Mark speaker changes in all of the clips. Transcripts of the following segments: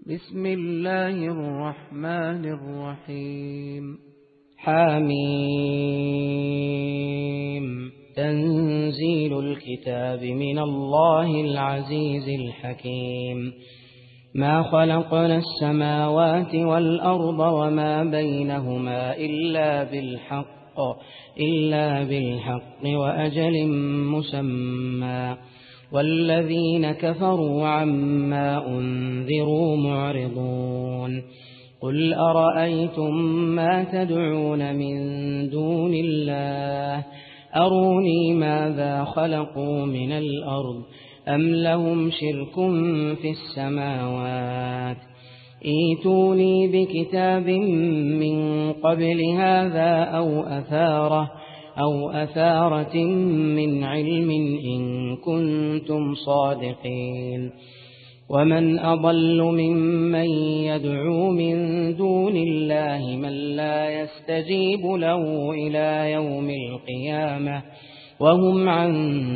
Speaker 1: بسم الله الرحمن الرحيم.
Speaker 2: حميم. تنزيل الكتاب من الله العزيز الحكيم. ما خلقنا السماوات والأرض وما بينهما إلا بالحق وأجل مسمى، والذين كفروا عما أنذروا معرضون. قل أرأيتم ما تدعون من دون الله أروني ماذا خلقوا من الأرض أم لهم شرك في السماوات، ائتوني بكتاب من قبل هذا أو أثارة من علم إن كنتم صادقين. ومن أضل ممن يدعو من دون الله من لا يستجيب له إلى يوم القيامة وهم عن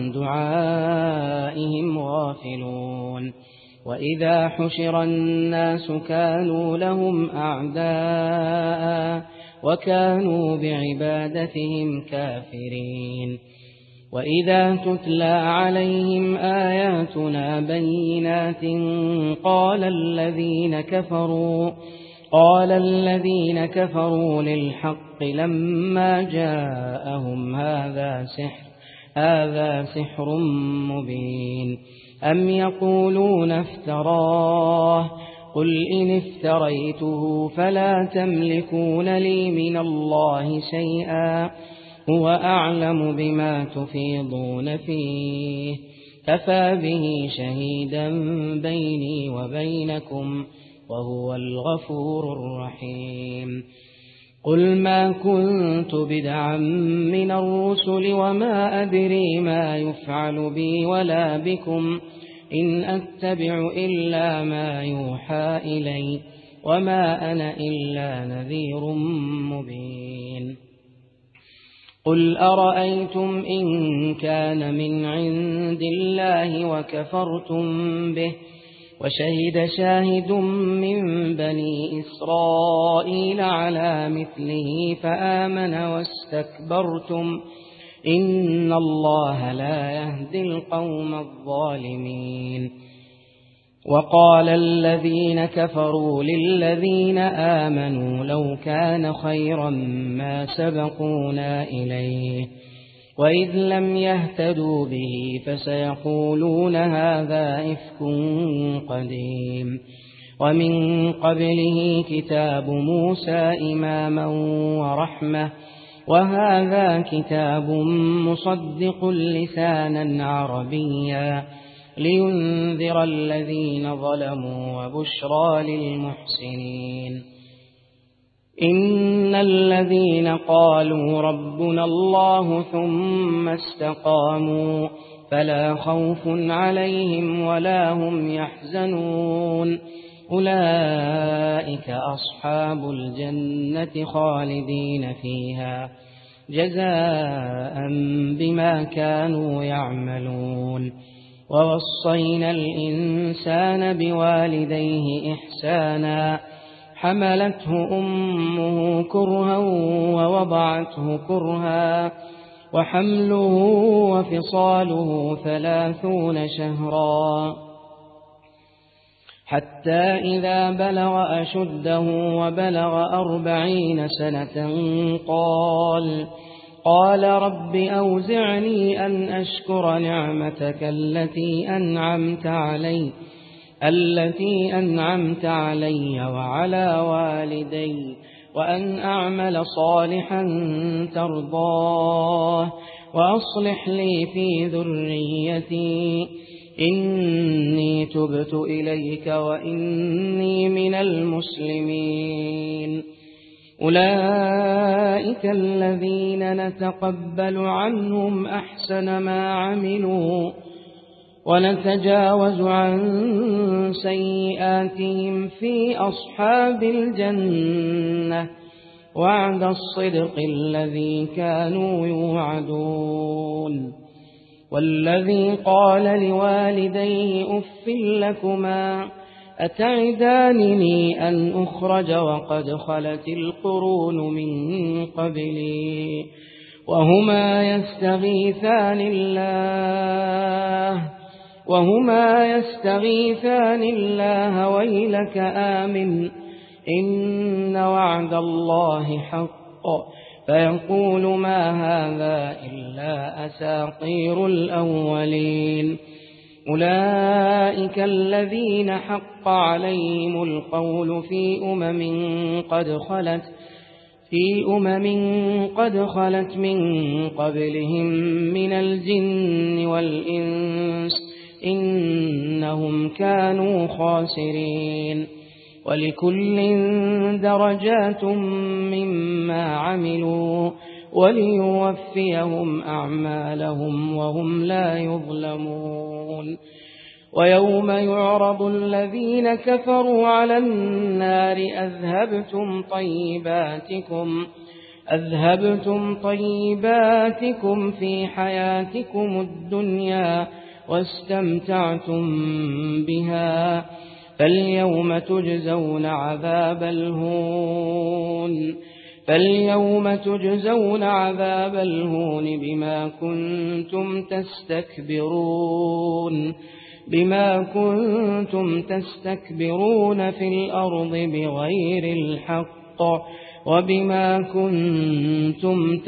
Speaker 2: دعائهم غافلون. وإذا حشر الناس كانوا لهم أعداء وكانوا بعبادتهم كافرين. وإذا تتلى عليهم آياتنا بينات قال الذين كفروا للحق لما جاءهم هذا سحر مبين. أم يقولون افتراه قل إن افتريته فلا تملكون لي من الله شيئا هو أعلم بما تفيضون فيه كفى به شهيدا بيني وبينكم وهو الغفور الرحيم. قل ما كنت بدعا من الرسل وما أدري ما يفعل بي ولا بكم إن أتبع إلا ما يوحى إلي وما أنا إلا نذير مبين. قل أرأيتم إن كان من عند الله وكفرتم به وشهد شاهد من بني إسرائيل على مثله فآمن واستكبرتم إن الله لا يهدي القوم الظالمين. وقال الذين كفروا للذين آمنوا لو كان خيرا ما سبقونا إليه وإذ لم يهتدوا به فسيقولون هذا إفك قديم. ومن قبله كتاب موسى إماما ورحمة وهذا كتاب مصدق لسانا عربيا لينذر الذين ظلموا وبشرى للمحسنين. إن الذين قالوا ربنا الله ثم استقاموا فلا خوف عليهم ولا هم يحزنون أولئك أصحاب الجنة خالدين فيها جزاء بما كانوا يعملون. ووصينا الإنسان بوالديه إحسانا حملته أمه كرها ووضعته كرها وحمله وفصاله 30 شهرا حتى إذا بلغ أشده وبلغ 40 سنة قال رب أوزعني أن أشكر نعمتك التي أنعمت علي وعلى والدي وأن أعمل صالحا ترضاه وأصلح لي في ذريتي إني تبت إليك وإني من المسلمين. أولئك الذين نتقبل عنهم أحسن ما عملوا ونتجاوز عن سيئاتهم في أصحاب الجنة وعد الصدق الذي كانوا يوعدون. والذي قال لوالديه أف لكما أتعدانني أن أخرج وقد خلت القرون من قبلي وهما يستغيثان الله ويلك آمن إن وعد الله حق فيقول ما هذا إلا أساطير الأولين أولئك الذين حق عليهم القول في أمم قد خلت من قبلهم من الجن والإنس إنهم كانوا خاسرين ولكل درجات مما عملوا وليوفيهم أعمالهم وهم لا يظلمون ويوم يعرض الذين كفروا على النار أذهبتم طيباتكم في حياتكم الدنيا واستمتعتم بها فاليوم تجزون عذاب الهون بما كنتم تستكبرون في الأرض بغير الحق وبما كنتم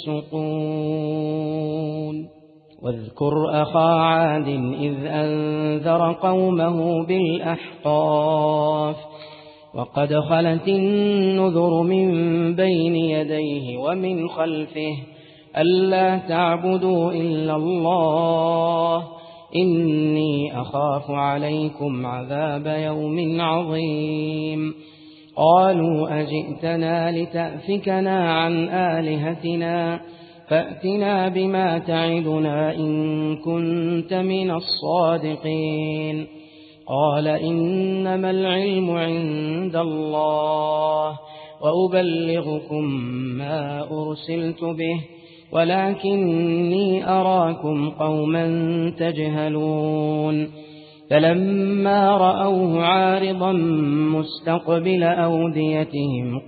Speaker 2: تفسقون واذكر أخا عاد إذ أنذر قومه بالأحقاف وقد خلت النذر من بين يديه ومن خلفه ألا تعبدوا إلا الله إني أخاف عليكم عذاب يوم عظيم قالوا أجئتنا لتأفكنا عن آلهتنا فأتنا بما تعدنا إن كنت من الصادقين قال إنما العلم عند الله وأبلغكم ما أرسلت به ولكني أراكم قوما تجهلون فلما رأوه عارضا مستقبل أوديتهم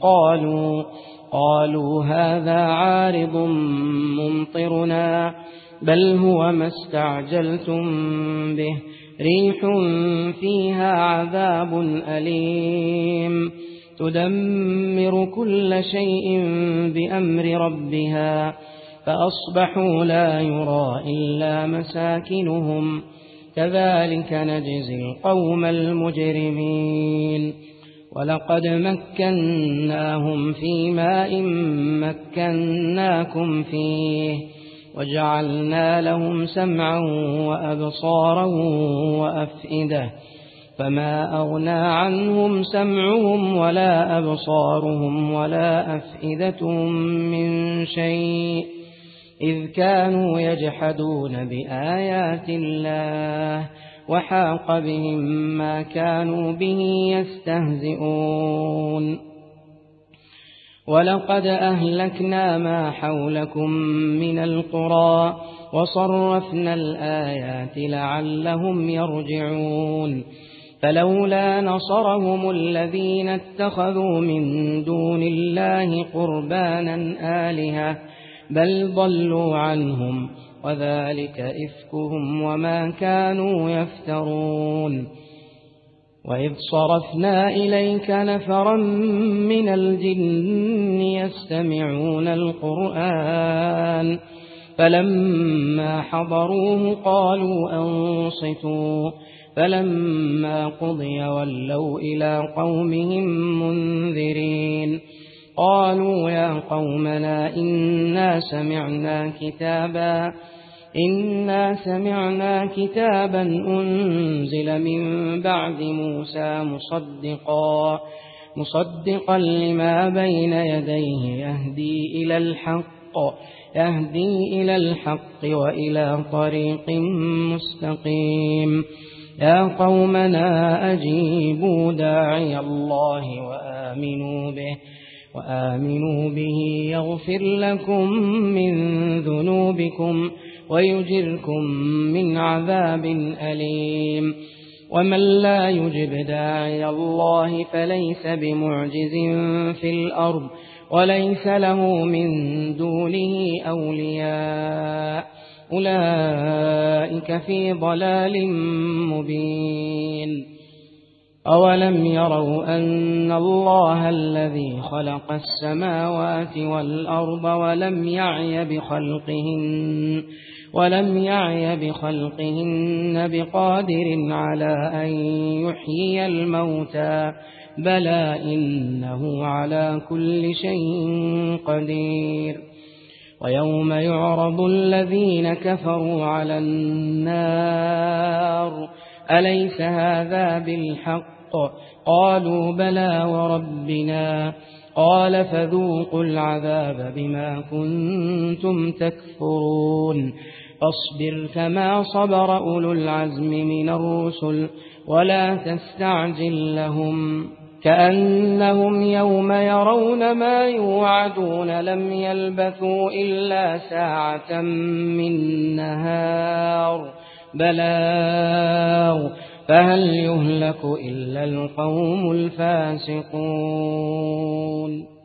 Speaker 2: قالوا هذا عارض ممطرنا بل هو ما استعجلتم به ريح فيها عذاب أليم تدمر كل شيء بأمر ربها فأصبحوا لا يرى إلا مساكنهم كذلك نجزي القوم المجرمين ولقد مكناهم في ماء مكناكم فيه وجعلنا لهم سمعا وأبصارا وأفئدة فما أغنى عنهم سمعهم ولا أبصارهم ولا أفئدتهم من شيء إذ كانوا يجحدون بآيات الله وحاق بهم ما كانوا به يستهزئون ولقد أهلكنا ما حولكم من القرى وصرفنا الآيات لعلهم يرجعون فلولا نصرهم الذين اتخذوا من دون الله قربانا آلهة بل ضلوا عنهم وذلك إفكهم وما كانوا يفترون وإذ صرفنا إليك نفرا من الجن يستمعون القرآن فلما حضروه قالوا أنصتوا فلما قضي ولوا إلى قومهم منذرين قالوا يا قومنا إنا سمعنا كتابا أنزل من بعد موسى مصدقا لما بين يديه يهدي إلى الحق وإلى طريق مستقيم يا قومنا أجيبوا داعي الله وآمنوا به يغفر لكم من ذنوبكم ويجركم من عذاب أليم ومن لا يجب داعي الله فليس بمعجز في الأرض وليس له من دونه أولياء أولئك في ضلال مبين أولم يروا أن الله الذي خلق السماوات والأرض ولم يعي بخلقهن بقادر على أن يحيي الموتى بلى إنه على كل شيء قدير ويوم يعرض الذين كفروا على النار أليس هذا بالحق قالوا بلى وربنا قال فذوقوا العذاب بما كنتم تكفرون فاصبر كما صبر أولو العزم من الرسل ولا تستعجل لهم كأنهم يوم يرون ما يوعدون لم يلبثوا إلا ساعة من نهار بلاغ فهل يهلك إلا القوم الفاسقون